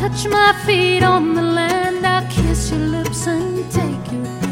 touch my feet on the land. I'll kiss your lips and take your